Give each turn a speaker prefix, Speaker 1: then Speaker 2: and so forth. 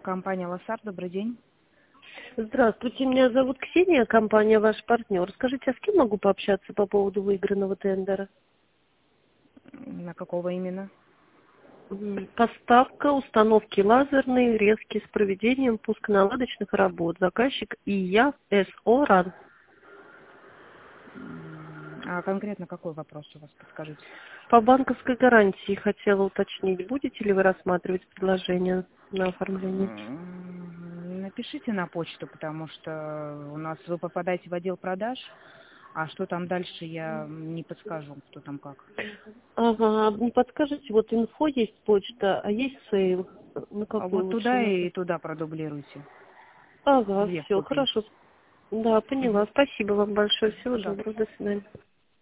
Speaker 1: Компания «Лосар», добрый день.
Speaker 2: Здравствуйте, меня зовут Ксения, компания «Ваш партнер». Скажите, а с кем могу пообщаться по поводу выигранного тендера?
Speaker 1: На какого именно?
Speaker 2: Поставка установки лазерной резки с проведением пусконаладочных работ. Заказчик ИЯ СО РАН.
Speaker 1: А конкретно какой вопрос у вас, подскажите?
Speaker 2: По банковской гарантии хотела уточнить, будете ли вы рассматривать предложение на оформление?
Speaker 1: Напишите на почту, потому что у нас вы попадаете в отдел продаж, а что там дальше, я не подскажу, кто там как.
Speaker 2: Ага, не подскажете, вот инфо есть почта, а есть сейл. На
Speaker 1: А
Speaker 2: какой
Speaker 1: вот
Speaker 2: лучше
Speaker 1: туда
Speaker 2: найти?
Speaker 1: и туда продублируйте.
Speaker 2: Ага,
Speaker 1: Две
Speaker 2: все,
Speaker 1: копии.
Speaker 2: хорошо. Да, поняла. Спасибо вам большое. Всего
Speaker 1: Пожалуйста.
Speaker 2: доброго. До свидания.